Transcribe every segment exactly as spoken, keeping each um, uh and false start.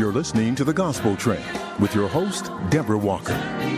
You're listening to The Gospel Train with your host, Deborah Walker.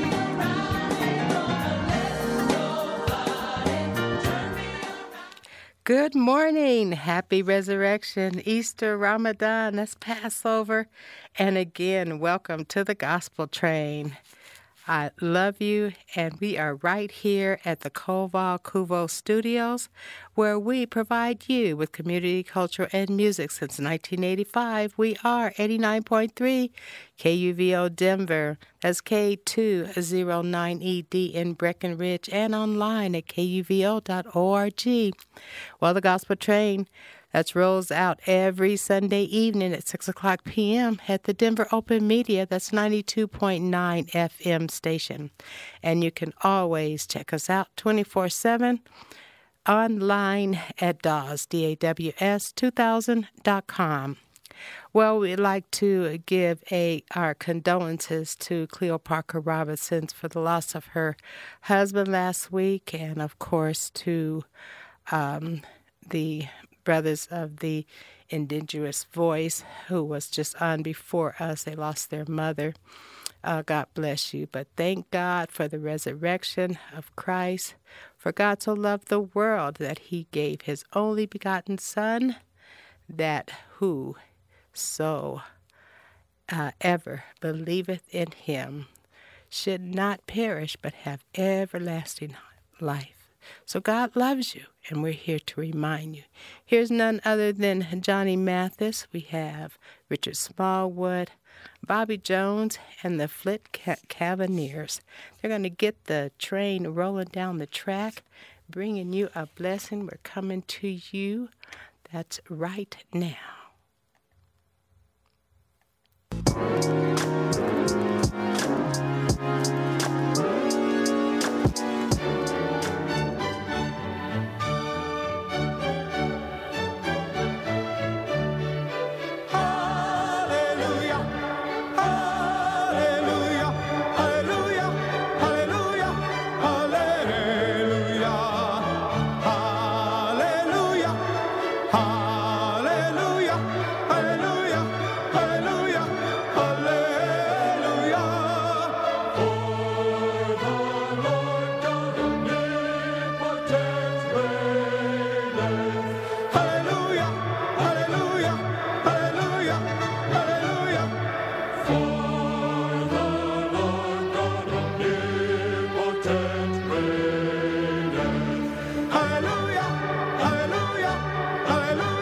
Good morning. Happy Resurrection, Easter, Ramadan, that's Passover. And again, welcome to The Gospel Train. I love you, and we are right here at the Koval Kuvo Studios, where we provide you with community, culture, and music. Since nineteen eighty-five, we are eighty-nine point three K U V O Denver. That's K two oh nine E D in Breckenridge, and online at K U V O dot org. Well, the Gospel Train, that rolls out every Sunday evening at six o'clock p.m. at the Denver Open Media. That's ninety-two point nine F M station. And you can always check us out twenty-four seven online at D A W S, D A W S two thousand dot com. Well, we'd like to give a our condolences to Cleo Parker Robinson for the loss of her husband last week, and, of course, to um, the Brothers of the Indigenous Voice, who was just on before us. They lost their mother. Uh, God bless you. But thank God for the resurrection of Christ. For God so loved the world that he gave his only begotten Son, that who so uh, ever believeth in him should not perish but have everlasting life. So God loves you, and we're here to remind you. Here's none other than Johnny Mathis. We have Richard Smallwood, Bobby Jones, and the Flit Cavaliers. They're going to get the train rolling down the track, bringing you a blessing. We're coming to you. That's right now. Hallelujah, hallelujah, hallelujah.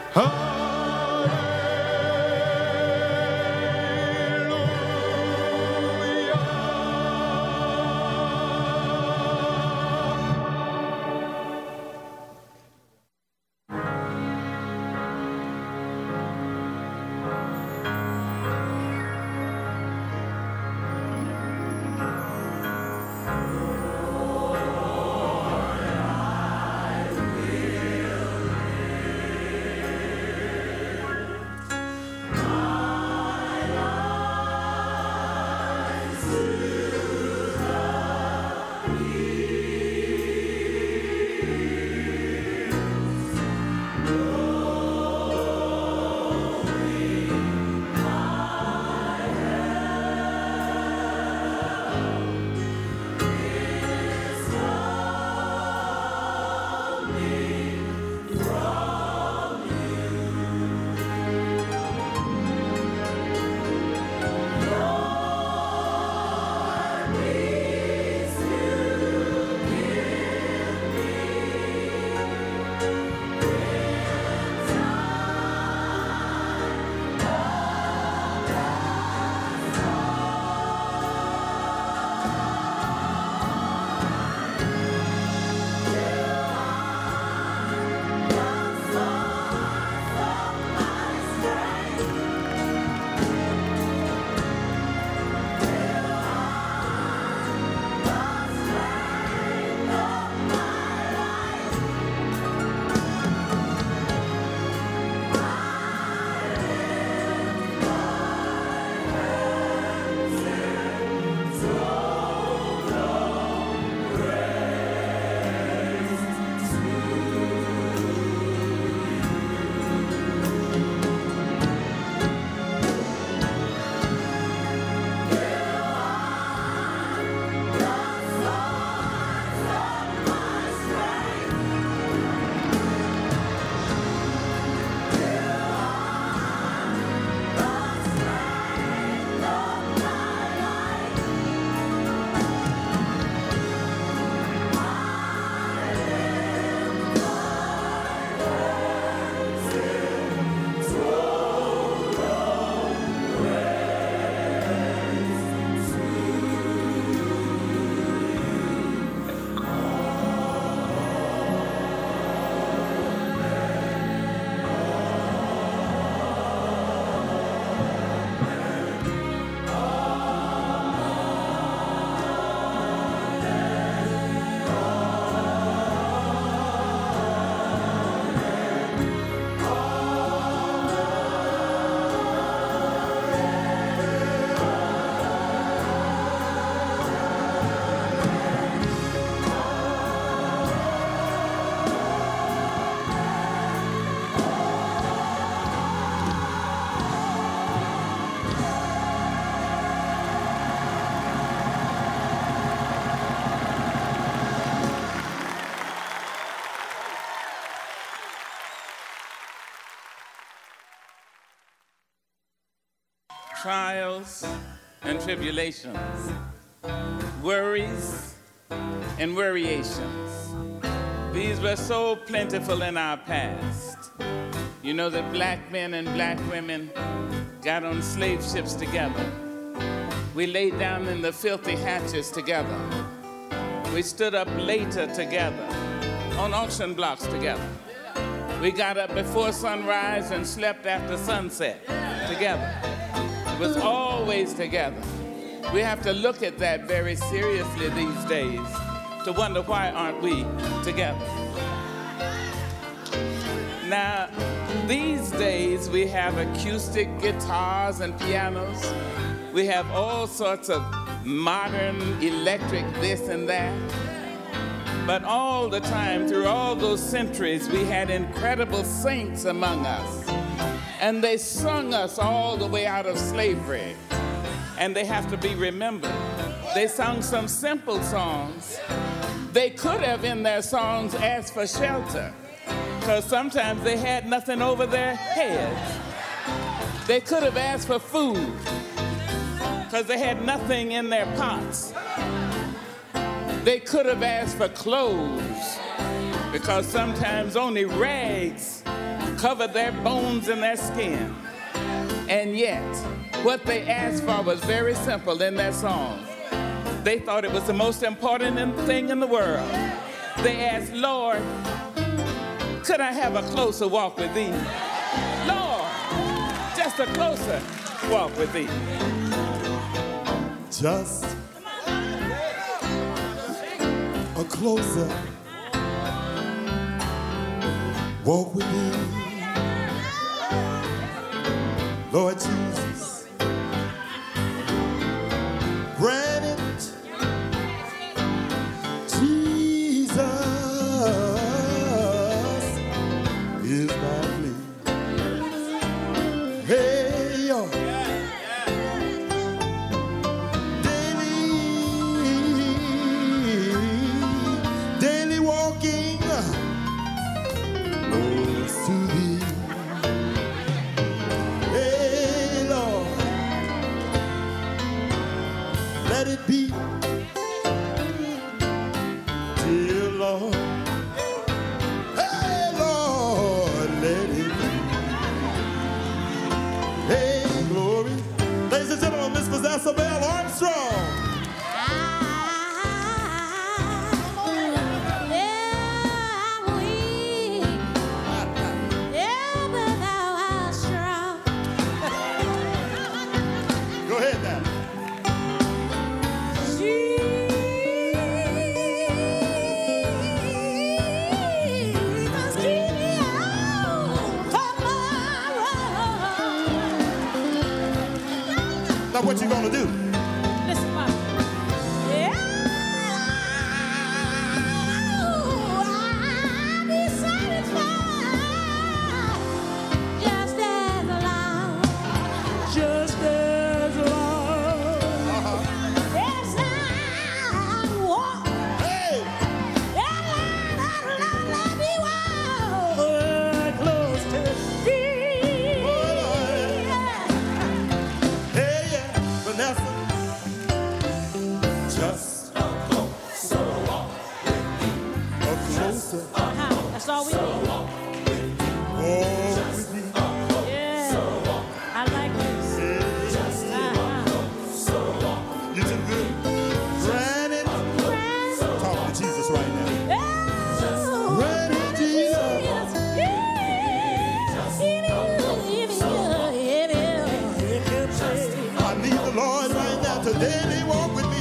trials and tribulations, worries and worriations. These were so plentiful in our past. You know that black men and black women got on slave ships together. We laid down in the filthy hatches together. We stood up later together, on auction blocks together. We got up before sunrise and slept after sunset together. It was always together. We have to look at that very seriously these days to wonder why aren't we together. Now, these days we have acoustic guitars and pianos. We have all sorts of modern electric this and that. But all the time, through all those centuries, we had incredible saints among us. And they sung us all the way out of slavery. And they have to be remembered. They sung some simple songs. They could have, in their songs, asked for shelter, because sometimes they had nothing over their heads. They could have asked for food, because they had nothing in their pots. They could have asked for clothes, because sometimes only rags covered their bones and their skin. And yet, what they asked for was very simple in their song. They thought it was the most important thing in the world. They asked, Lord, could I have a closer walk with thee? Lord, just a closer walk with thee. Just a closer walk with thee. Lord Jesus, grant it. Jesus is my plea. Hey, yo. Daily, daily walking close to thee. Let it be, dear Lord. Hey, Lord, let it be. Hey, glory. Ladies and gentlemen, Miss Vanessa Bell Armstrong. Go ahead now. Now what you gonna do? Listen, Mom. Yeah, I'll be satisfied just as long, just as long as I walk. Hey! Let me walk close to thee. Hey, yeah, Vanessa. Just a closer walk with me. A closer Uh-huh. That's all we need. walk with me. Yeah, I like this. Uh-huh. You too good. Grant it. Talk to Jesus right now. Grant it, Jesus. I need the Lord right now to daily walk with me.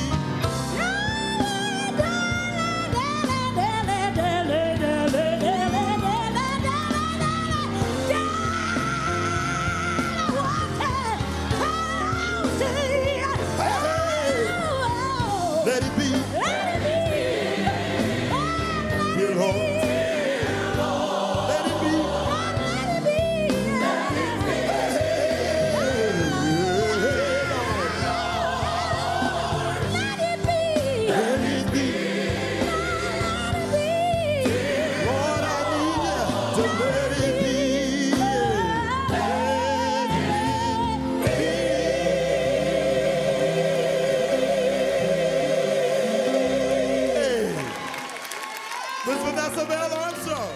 Let it be, dear Lord. Let it be. Let it be. Lord, I need you to let it be. Hey, Miss Vanessa Bell Armstrong.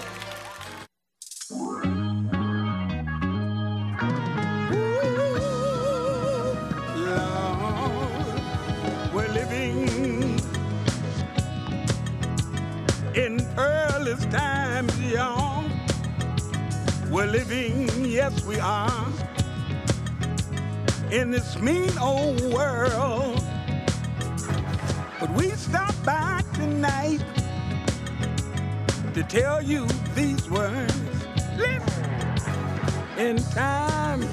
Lord, we're living in perilous times, y'all. We're living, yes, we are, in this mean old world. But we stopped by tonight to tell you these words. Listen, in times,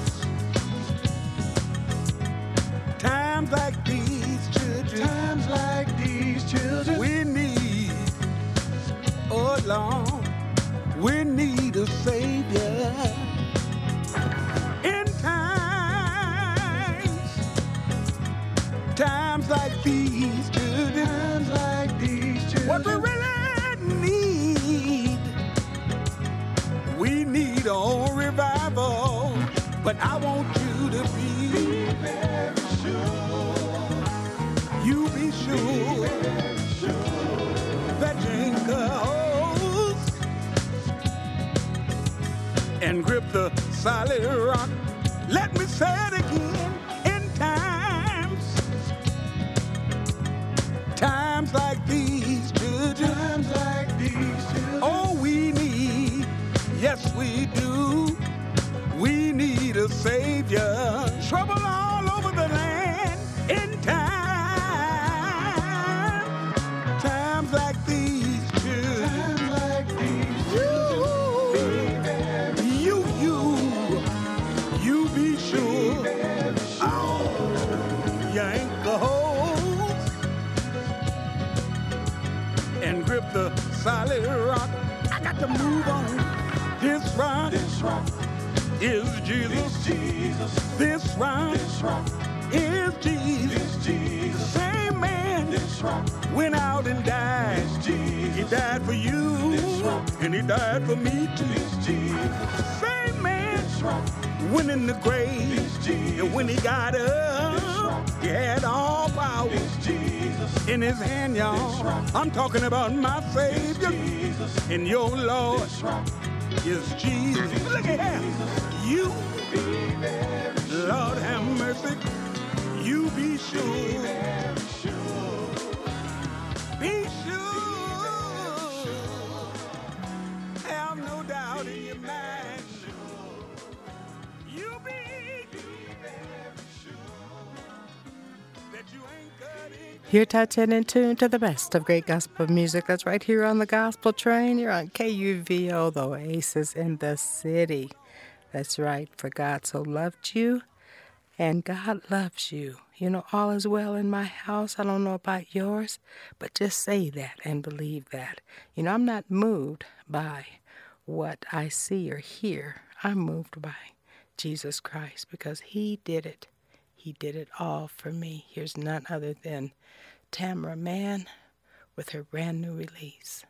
times like these, children, times like these, children, we need, oh Lord, we need a Savior. In times, times like these, children, times like these, children, what we really need, we need a revival. But I want you to be, be very sure. You be sure, be sure that you ain't close. and grip the solid rock. Let me say it again. In times, times like these, children, times like these, children. Oh, we need, yes we do, we need a savior. Trouble all over the land. In time, times like these, children, times like these, you, you, you, you be sure. Oh, you ain't the hole and grip the solid rock. I got to move on. This rock, this rock is Jesus. This, Jesus. This rock, this rock is Jesus. This Jesus. Same man this rock went out and died. This Jesus. He died for you, this rock, and he died for me too. This Jesus. Same man this rock went in the grave, this Jesus. And when he got up, he had all power this Jesus. In his hand, y'all. I'm talking about my Savior and your Lord. Is Jesus. Look at him. You, Lord have mercy. You be sure. Be sure. Have no doubt in your mind. You be sure that you ain't got it. You're touching in tune to the best of great gospel music. That's right here on the Gospel Train. You're on K U V O, the Oasis in the city. That's right, for God so loved you, and God loves you. You know, all is well in my house. I don't know about yours, but just say that and believe that. You know, I'm not moved by what I see or hear. I'm moved by Jesus Christ because he did it. He did it all for me. Here's none other than Tamara Mann with her brand new release.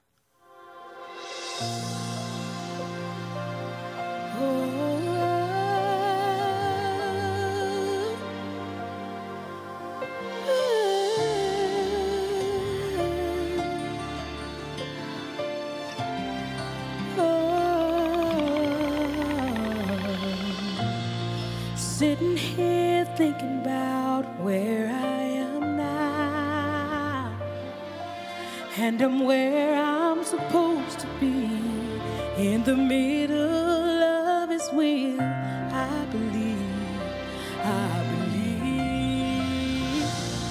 Sitting here thinking about where I am now, and I'm where I'm supposed to be, in the middle of his will. I believe, I believe.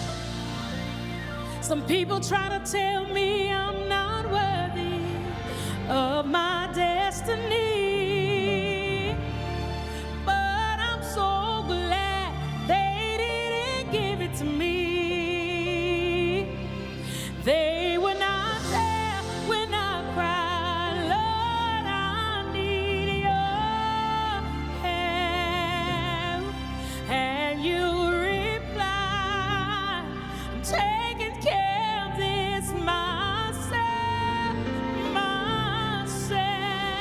Some people try to tell me I'm not worthy of my destiny, but I'm so glad they didn't give it to me. They were not there when I cried, Lord, I need your help. And you replied, I'm taking care of this myself, myself.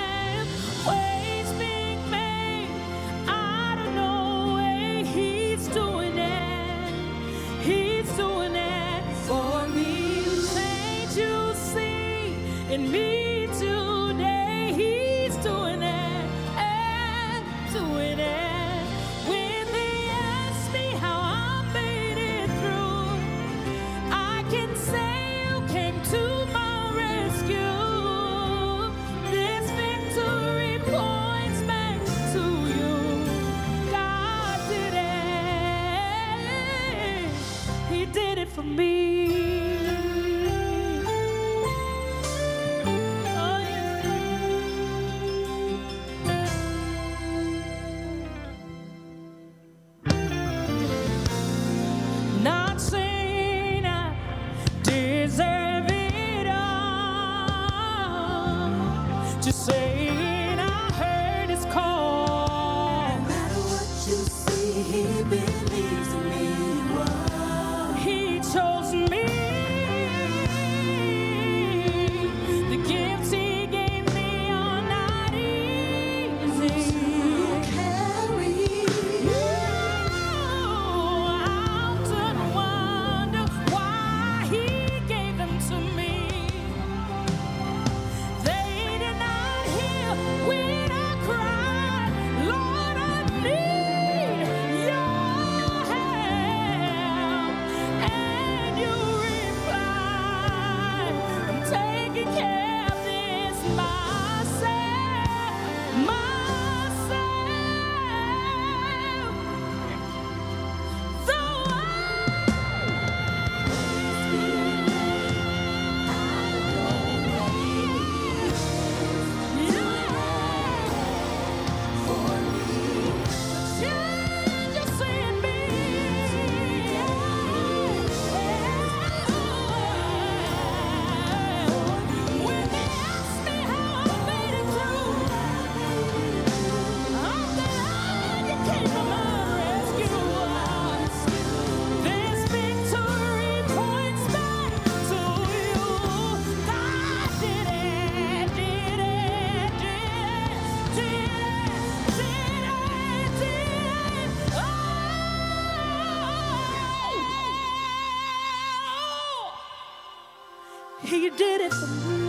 He did it for me.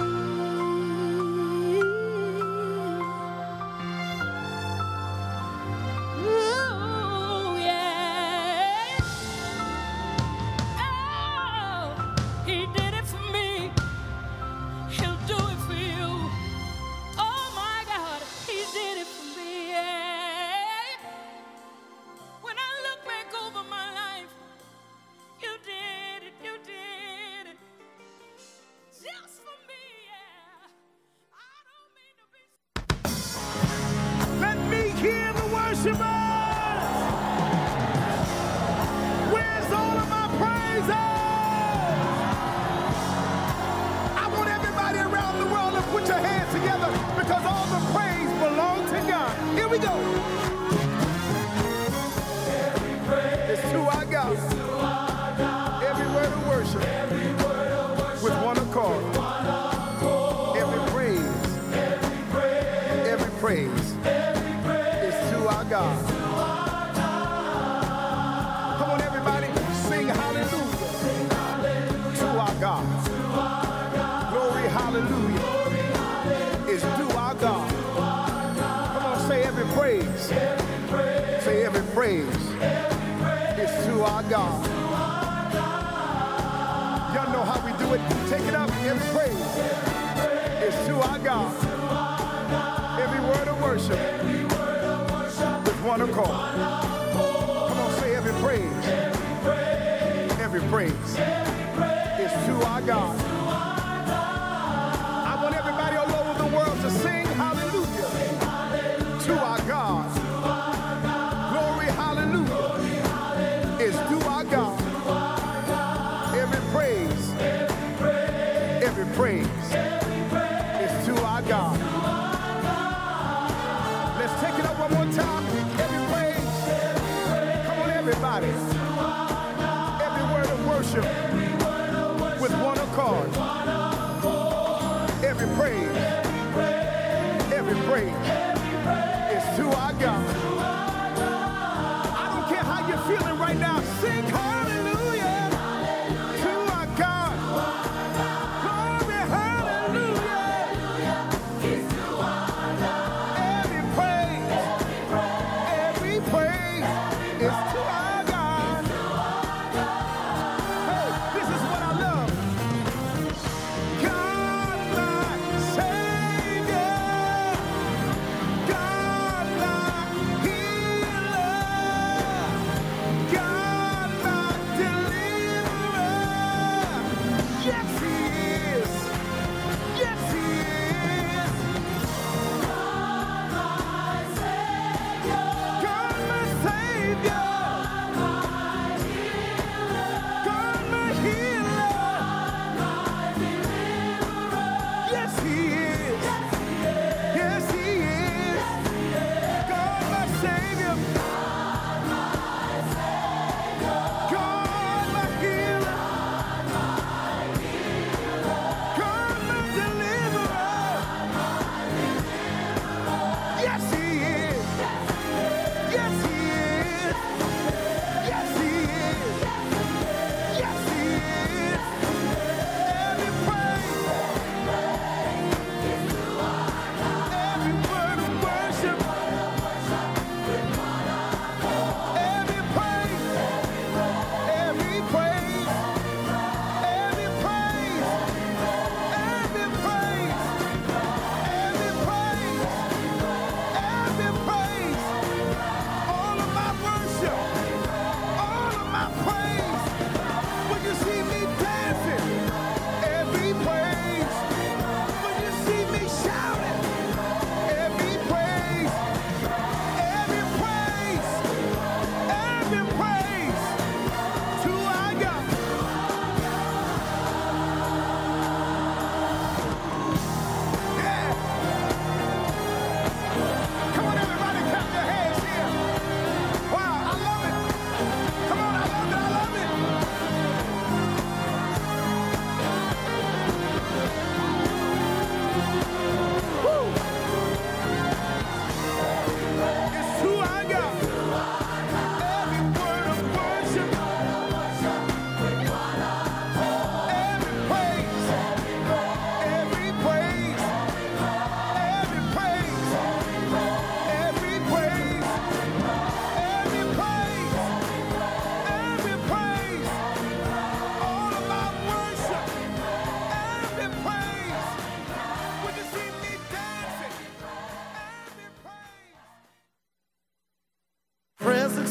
Ooh, yeah. Oh, he did it for me. He'll do it for you. Oh my God, he did it for me. Yeah. When I look back over my life, you did it, you did it. Just for me, yeah. I don't mean to be. Let me hear the worshipers. Where's all of my praises? I want everybody around the world to put your hands together because all the praise belongs to God. Here we go. It's to our God. Every word of worship. With one accord. Every praise. Every praise. Is to our God. Come on, everybody. Sing hallelujah. To our God. Glory, hallelujah. Is to our God. Come on, say every praise. Say every praise. Is to our God. Y'all know how we do it. Take it up. Every praise is to our God. Every word of worship with one accord. Come on, say every praise. Every praise is to our God. I want everybody all over the world to sing hallelujah to our God. Glory, hallelujah is to our God. Every praise, every praise is to our God. Let's take it up one more time. Every praise. Come on, everybody. Every word of worship with one accord. Every praise, every praise is to our God. I don't care how you're feeling right now. Sing hallelujah to our God. Glory, hallelujah. Every praise, every praise is to our God. Hey, this is what I love. God, my Savior. God, my healer. God, my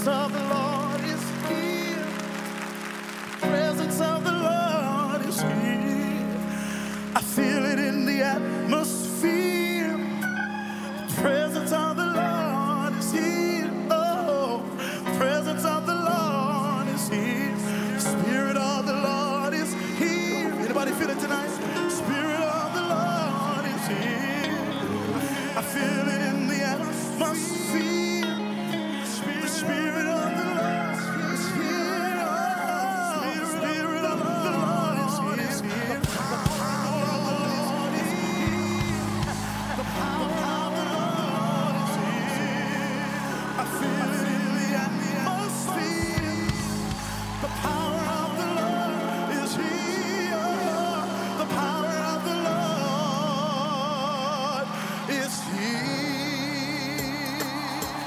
of the Lord is here. The presence of the Lord is here. I feel it in the atmosphere. The presence of the Lord is here. Oh, the presence of the Lord is here. The Spirit of the Lord is here. Anybody feel it tonight? Spirit of the Lord is here. I feel it in the atmosphere. The Spirit of the Lord is here. Oh, the Spirit of the Lord is here. The power of the Lord is here. The power of the Lord is here. I feel it in the atmosphere. The power of the Lord is here. The power of the Lord is here.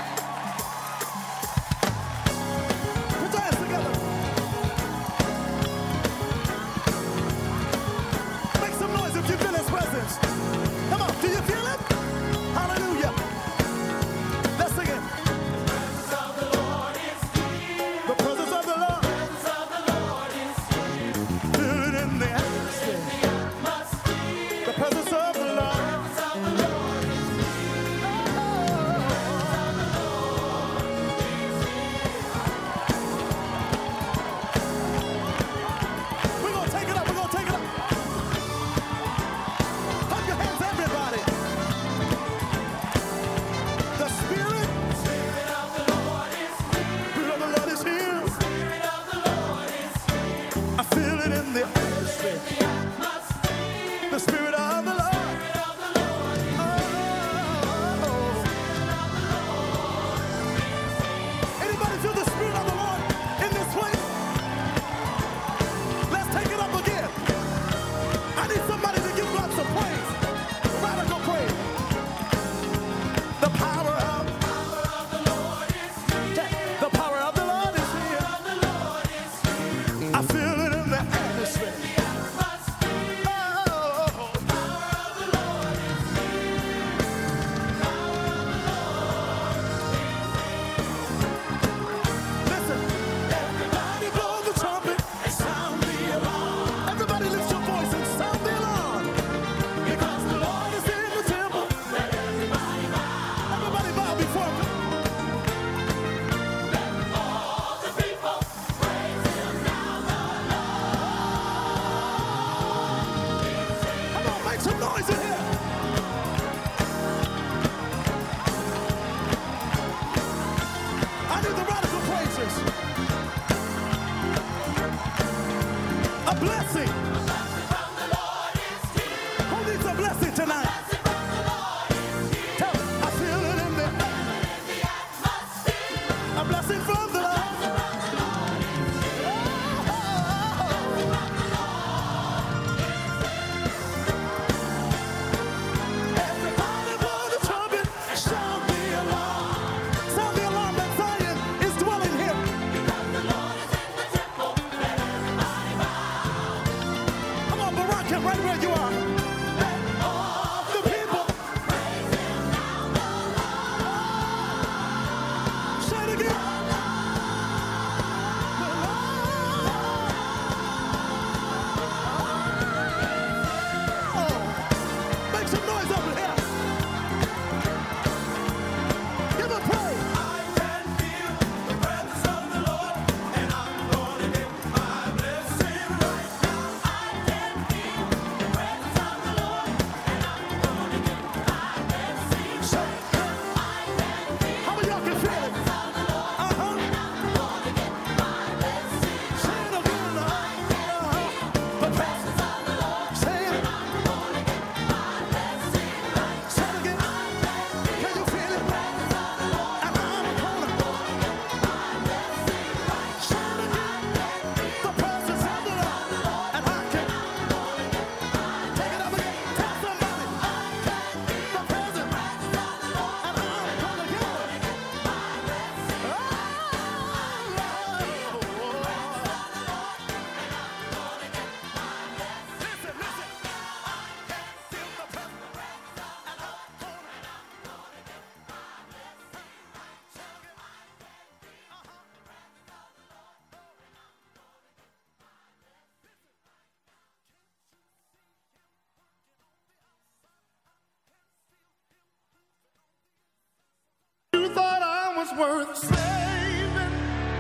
worth saving.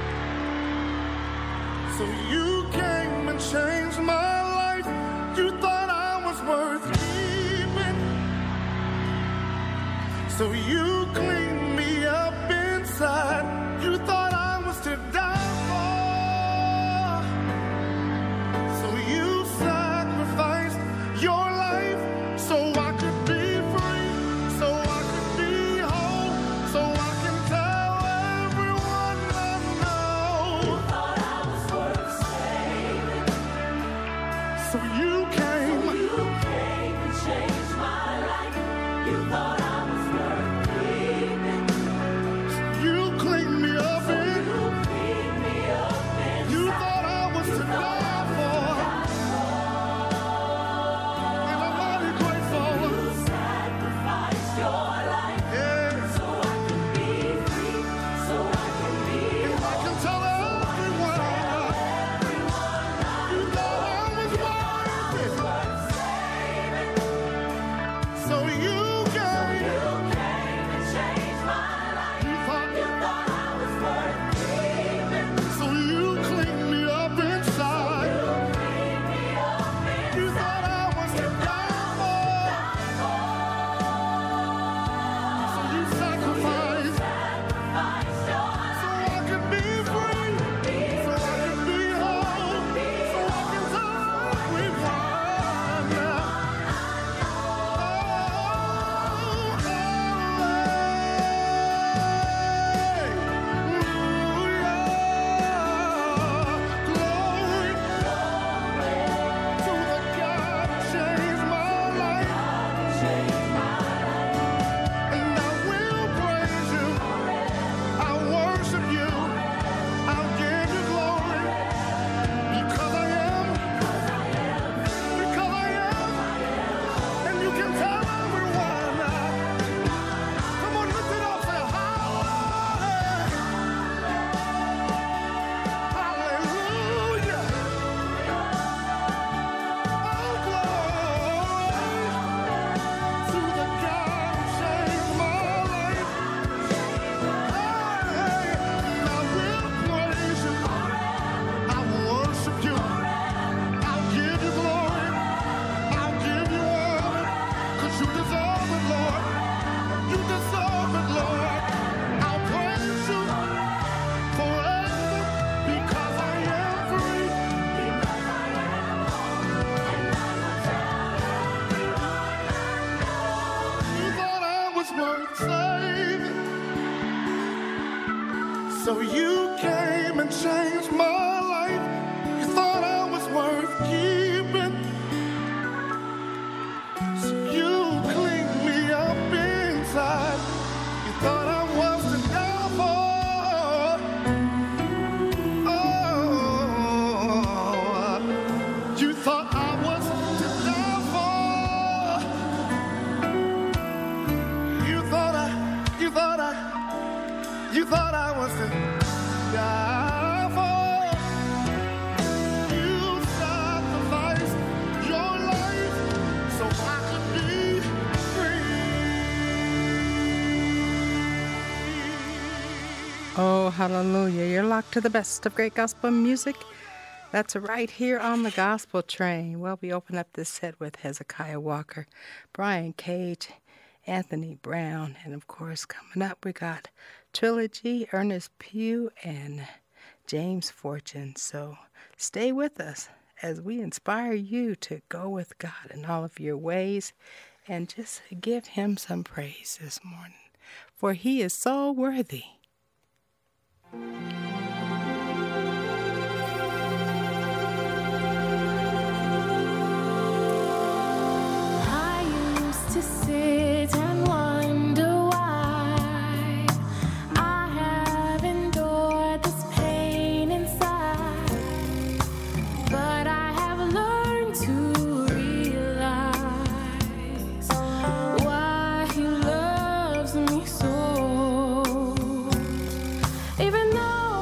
So you came and changed my life. You thought I was worth keeping. So you cleaned me up inside. You thought I was to die for. So you sacrificed your life so I could be free, so I could be whole, so I can tell everyone I know. You thought I was worth saving. So you came. So you came and changed my life. You thought I was worth keeping. You cleaned me up so in. You cleaned me up inside. You thought I was to die for. And I'm mighty grateful. You sacrificed your life. Yeah. So I could be free. So I can be and I can tell everyone. You thought I was worth it. So you came. You came and changed my life. You thought, you thought I was worth keeping. So you cleaned me up inside. You cleaned me up inside. You thought I was to die for. So you sacrificed. Sacrificed your life. So I could be free. So I could be whole. So I can tell everyone now. So you came and changed my life. You thought I was worth keeping. So you cleaned me up inside. You thought I was to die for. Oh, you thought I was to die for. You thought I, you thought I, you thought I was to die for. You sacrificed your life so I could be free. Oh, hallelujah. You're locked to the best of great gospel music. That's right here on the Gospel Train. Well, we open up this set with Hezekiah Walker, Brian Cage, Anthony Brown, and of course, coming up, we got Trilogy, Ernest Pugh, and James Fortune. So stay with us as we inspire you to go with God in all of your ways and just give him some praise this morning, for he is so worthy. I used to sit and wonder why I have endured this pain inside, but I have learned to realize why he loves me so. Even though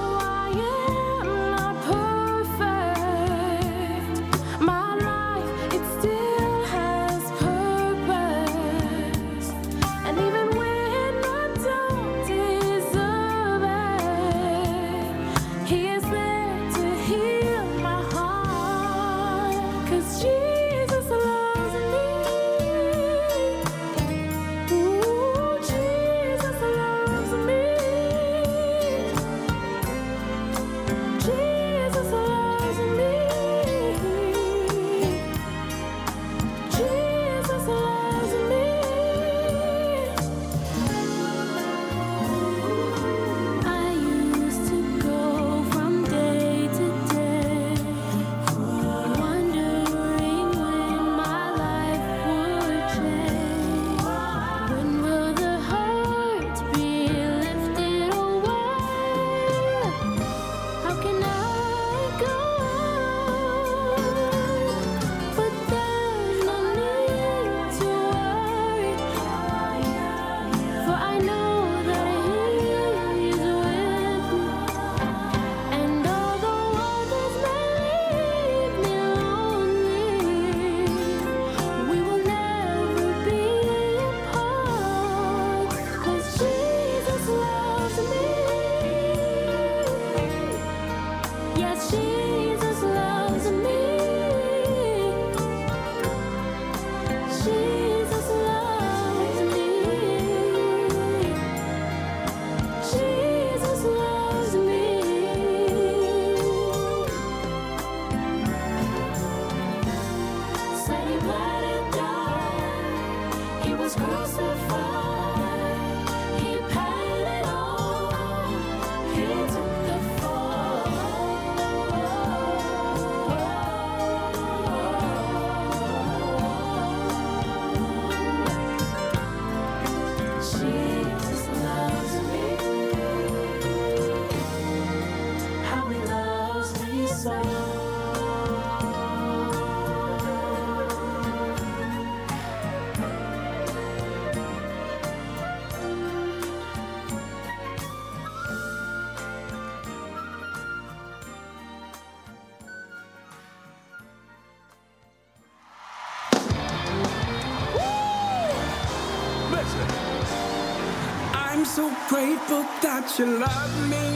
I'm so grateful that you love me.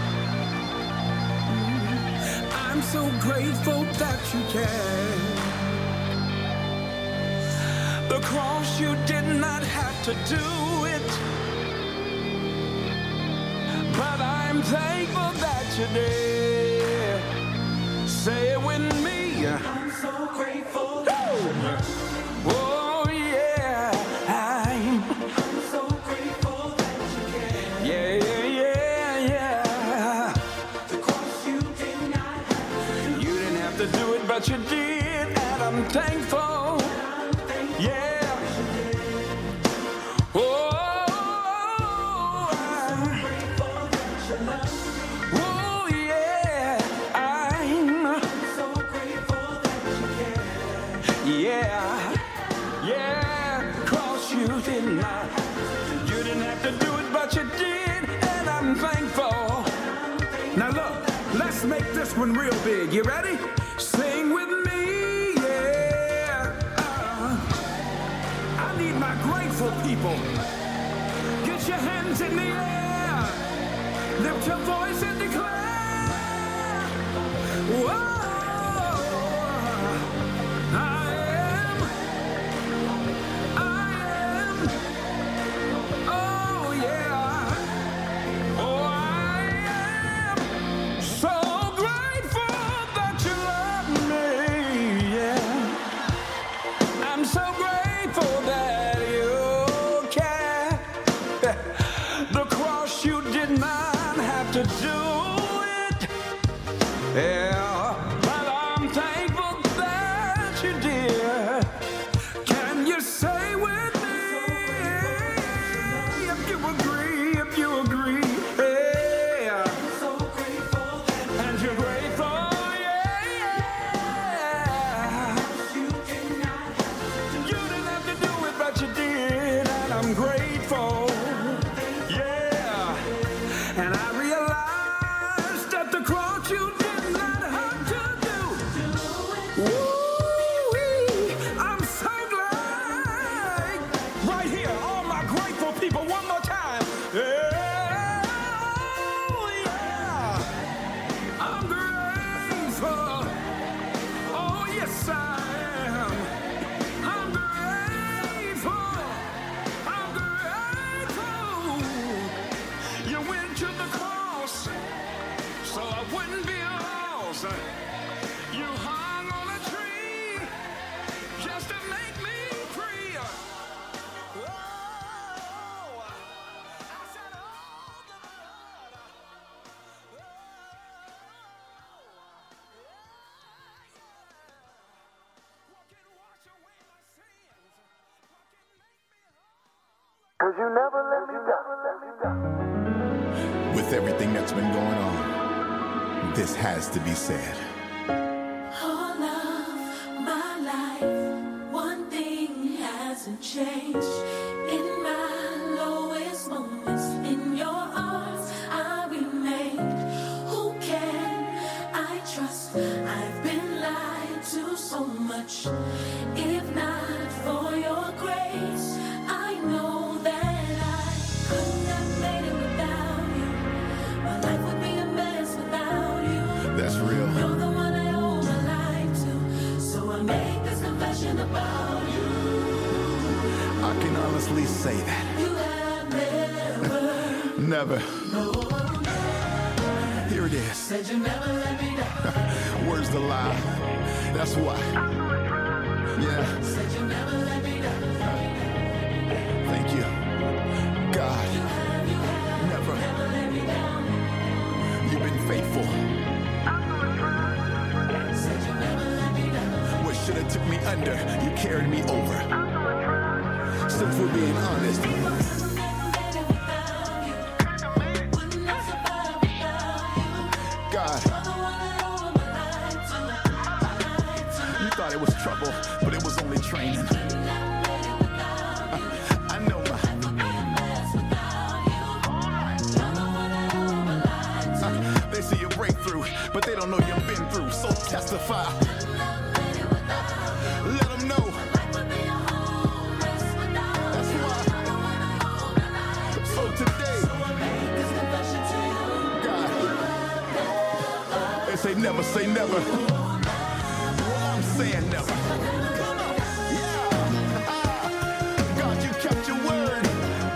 I'm so grateful that you care. The cross, you did not have to do it, but I'm thankful that you did. Say it with me. I'm so grateful that you love me. Oh yeah, I'm, I'm so grateful that you care. Yeah, yeah, yeah, yeah. The cross, you did not have to do. You didn't have to do it, but you did, and I'm thankful. Yeah. Oh, I'm grateful that you love me. Oh, yeah. I'm so grateful that you care. Yeah. Yeah. 'Cause you did not. You didn't have to do it, but you did, and I'm thankful. Now look, let's make this one real big. You ready? Sing with me. My grateful people, get your hands in the air, lift your voice and declare, whoa, I am, I am, oh yeah, oh I am so grateful that you love me, yeah, I'm so grateful that to do it, yeah, but I'm thankful that you did. Can you say with me if you agree, if you agree, yeah, I'm so grateful and you're grateful, yeah, yeah. You did not have to do, you didn't have to do it, but you did, and I'm grateful, yeah, and I you hung on a tree just to make me free. Oh, I said, oh, the blood. Oh, what can wash away my sins? What can make me whole? 'Cause you never let me down. With everything that's been going on, this has to be said. All of my life, one thing hasn't changed. In my lowest moments, in your arms I remain. Who can I trust? I've been lied to so much. If not for your grace, I know that I couldn't have made it without you. My life would be a mess without you. That's real. You're the one I owe my life to, so I make this confession about you. I can honestly say that. You have never, never. no, never. Here it is. Said you never let me down. Where's the lie? That's why. Yeah. Said you never let me down. Thank you, God. You have, you have, Never. never let me down. You've been faithful. Said you never let me down. What should have took me under, you carried me over. Since we're being honest, God, you thought it was trouble, but it was only training. I know my. They see your breakthrough, but they don't know you've been through. So testify. Let them know. That's why. So today. never say never. Well, I'm saying never. Come on. Yeah. Ah. God, you kept your word.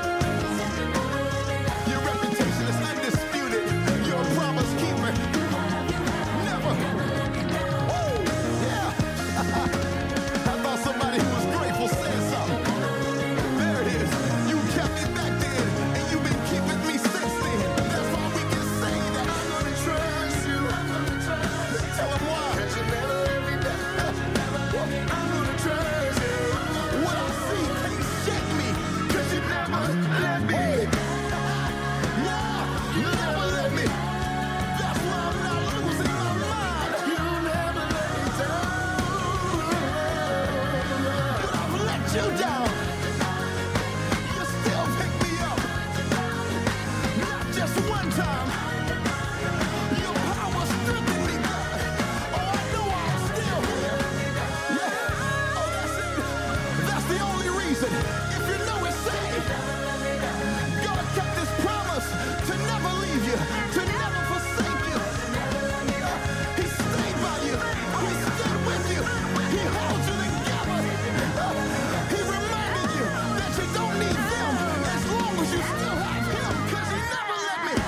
Your reputation is undisputed. You're a promise keeper. Never. Woo. Yeah. I thought somebody who was grateful said something. There it is. You kept me back then, and you've been keeping me since then. That's why we can say that I'm gonna trust you. Tell them why. You never let me down. I'm gonna trust you. What I see can't shake me, 'cause you never let me. No, you never let me. That's why I'm not losing my mind. You never let me down. But I've let you down. You still pick me up. Not just one time. Your power strengthened me, God. Oh, I know I'm still here. Yeah. Oh, that's it. That's the only reason. If you know it's saved. God kept this promise to never leave you, to never forsake you. He stayed by you. He stood with you. He holds you together. He reminded you that you don't need them as long as you still have him, 'cause he never let me.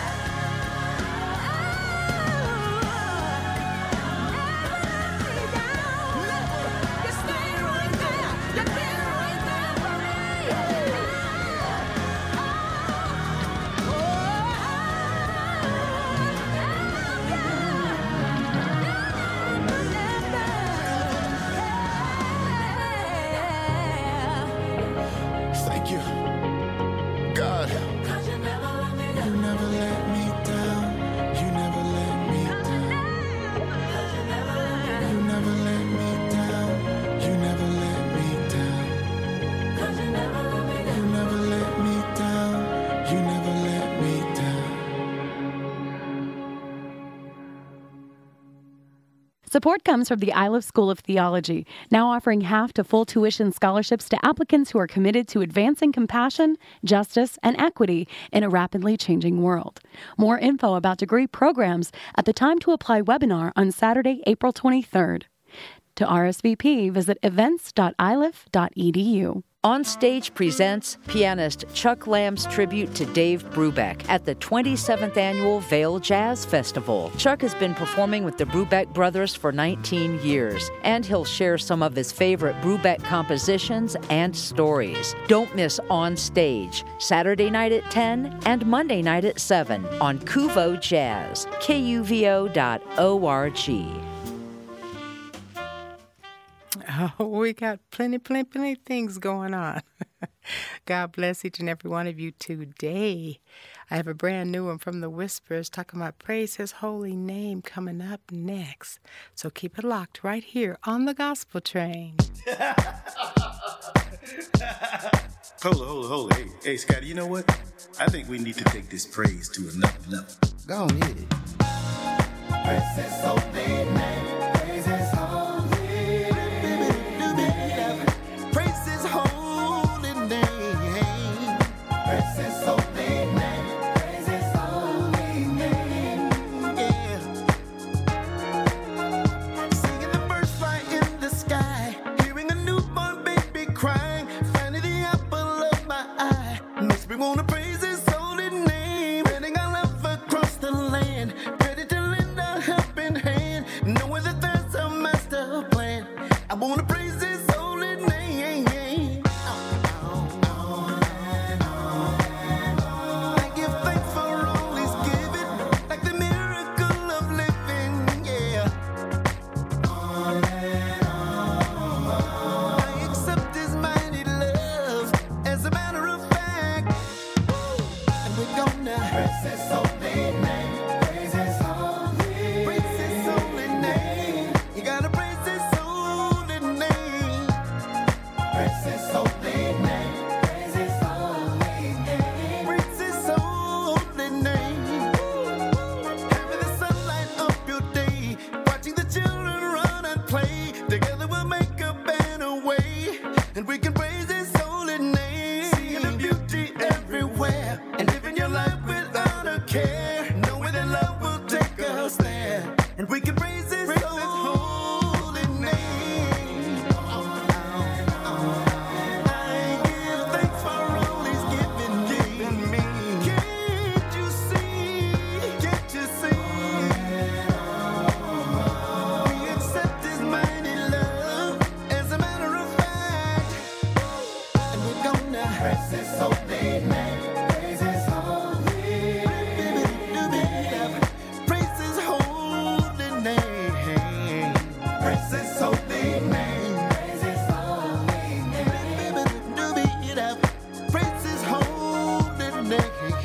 You stay right there. You've been right there for me. Thank you, God. Cause you never let me down. You never let me down. You never let me down. Cause you never let me down. You never let me down. You never let me down. Cause you never let me You down. never let me down. You never let me down. Support comes from the Iliff School of Theology, now offering half to full tuition scholarships to applicants who are committed to advancing compassion, justice, and equity in a rapidly changing world. More info about degree programs at the Time to Apply webinar on Saturday, April twenty-third. To R S V P, visit events dot iliff dot e d u. On Stage presents pianist Chuck Lamb's tribute to Dave Brubeck at the twenty-seventh Annual Vail Jazz Festival. Chuck has been performing with the Brubeck Brothers for nineteen years, and he'll share some of his favorite Brubeck compositions and stories. Don't miss On Stage, Saturday night at ten and Monday night at seven on Kuvo Jazz, K U V O dot org. Oh, we got plenty, plenty, plenty of things going on. God bless each and every one of you today. I have a brand new one from the Whispers talking about praise his holy name coming up next. So keep it locked right here on the Gospel Train. Hold it, hold it, hold it. Hey, hey, Scotty, you know what? I think we need to take this praise to another level. Go on, hit it. Praise his holy name. Praise his holy name. Praise his holy name. Praise his holy name. Praise his holy name. Yeah. Singing the birds fly in the sky, hearing a newborn baby crying, finding the apple of my eye, makes me wanna praise his holy name. Spreading our love across the land, ready to lend a helping hand, knowing that there's a master plan. I wanna praise his holy name. I give thanks for all he's given, like the miracle of living, yeah. I accept his mighty love as a matter of fact. And we're gonna Praise his holy name. Praise his holy praise his holy name. You gotta praise his holy name. Praise his holy name. Praise his holy name. Praise his holy name. Having the sunlight of your day, watching the children run and play. Together we'll make a better way, and we can praise his holy name. Seeing the beauty everywhere, and living your life without a care, knowing that love will take us there, and we can praise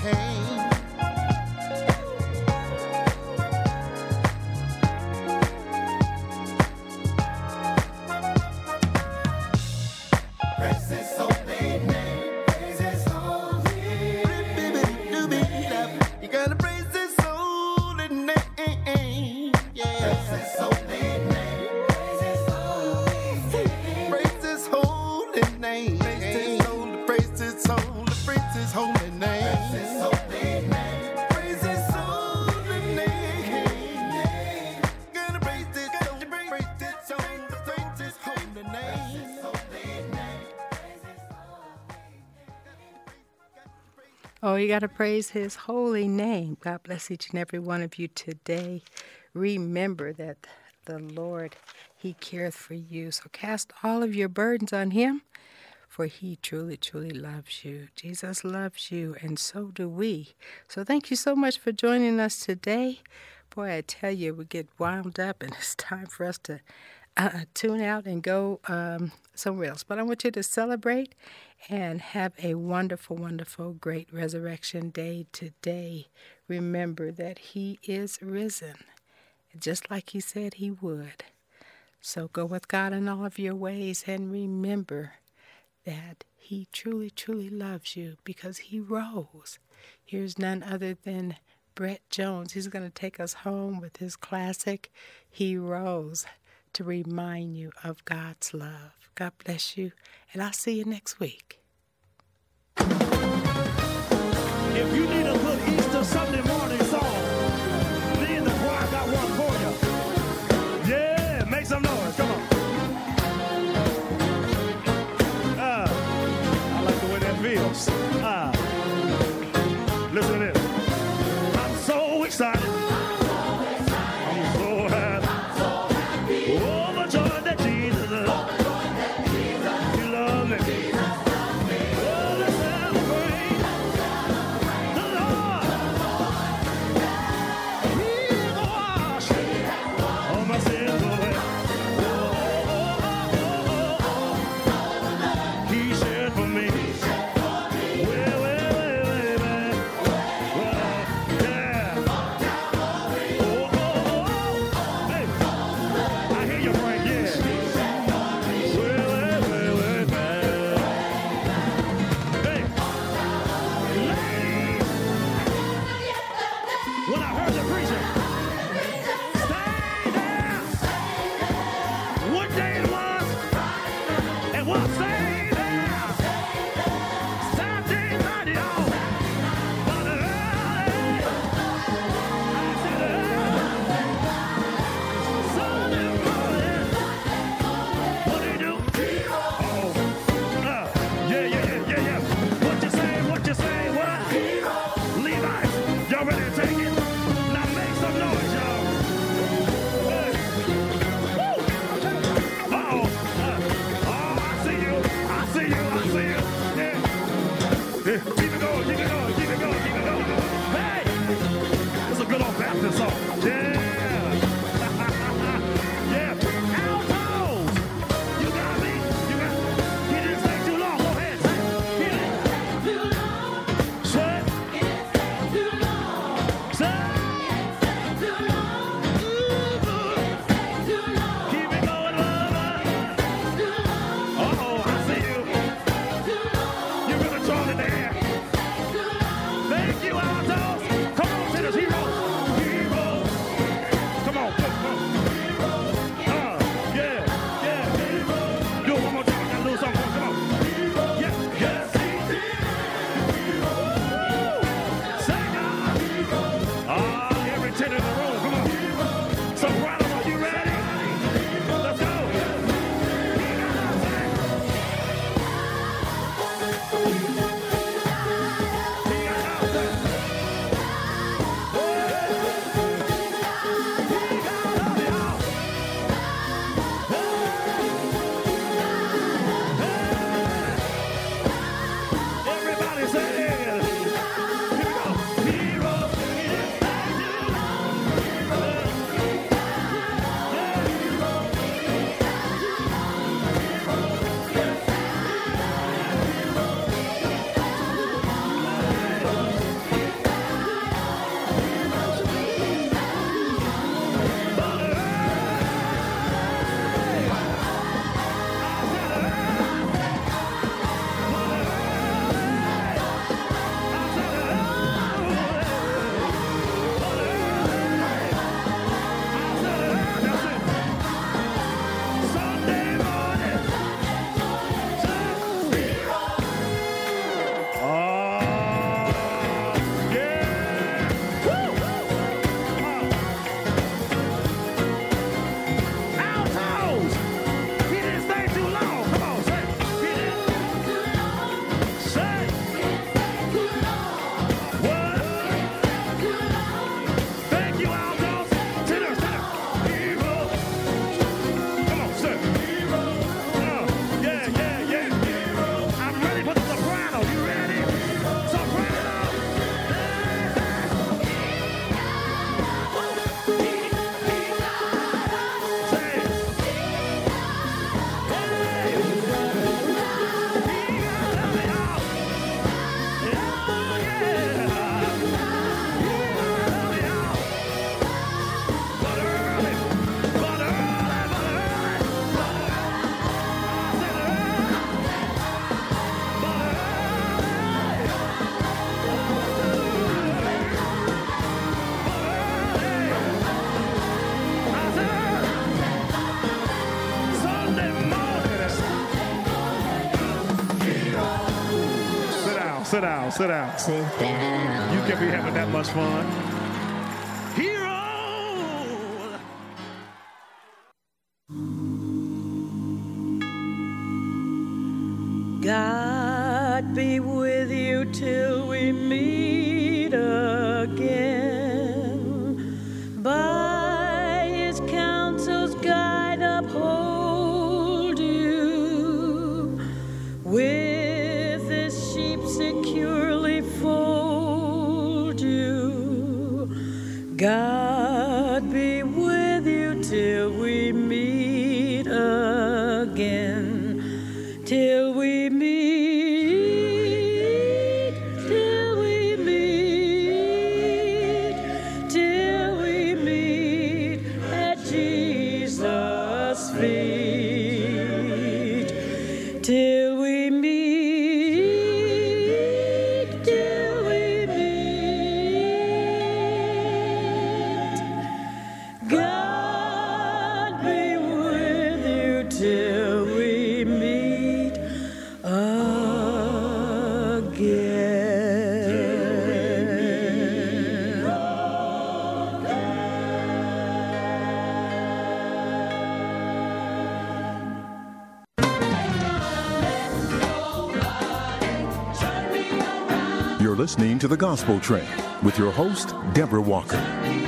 came. Praise His holy name. Praise His holy name. You gotta praise His holy name. Yeah. Praise His holy name. Praise His holy name. Praise His holy name. Praise His holy, praise His holy name. Praise His holy name. Praise His holy name. Gotta praise His holy, praise His holy, praise His holy name. Oh, you got to praise His holy name. God bless each and every one of you today. Remember that the Lord, He careth for you. So cast all of your burdens on Him, for He truly, truly loves you. Jesus loves you, and so do we. So thank you so much for joining us today. Boy, I tell you, we get wound up, and it's time for us to uh, tune out and go um, somewhere else. But I want you to celebrate and have a wonderful, wonderful, great resurrection day today. Remember that He is risen, just like He said He would. So go with God in all of your ways, and remember that He truly, truly loves you because He rose. Here's none other than Brett Jones. He's going to take us home with his classic, He Rose, to remind you of God's love. God bless you, and I'll see you next week. If you need a good Easter Sunday morning song, me and the choir got one for you. Yeah, make some noise. Come on. Ah, I like the way that feels. Ah, listen to this. I'm so excited. I'm so happy. Overjoyed that Jesus loves me. He loves me. Oh, let's celebrate the Lord. He washed all my sins away. Oh, oh, oh, oh, oh. He shed for me. Well, well, well, well, well. Well, yeah. Oh, oh, oh. Hey, I hear you, Frank, yeah. Well, well, well, well, well. Hey, ladies, when I heard the preacher, stay there. What day it was, and what stay there. Saturday night, y'all. But early, I said early, Sunday morning, what they do? Oh, uh, yeah, yeah, yeah, yeah, yeah. What you say, what you say, what? Levi's, y'all ready to take it? Now make some noise, y'all. Hey. Woo. Uh-oh. Uh, oh, I see you. I see you. I see you. Yeah. Yeah. Keep it going, keep it going, keep it going, keep it going. Hey! It's a good old Baptist song. Yeah. Yeah. Altos! You got me. You got He didn't stay too long. Go ahead. Say it. Hit it. Say it. sit down, sit down. Sit down. You can't be having that much fun. Hero! God be with you till we meet again. By his counsel's guide uphold you. With his sheep securely fold you. God be with you till we meet again. Till we meet, till we meet, till we meet at Jesus' feet. Till we meet, till we meet. God be with you till we meet. You're listening to The Gospel Train with your host, Deborah Walker.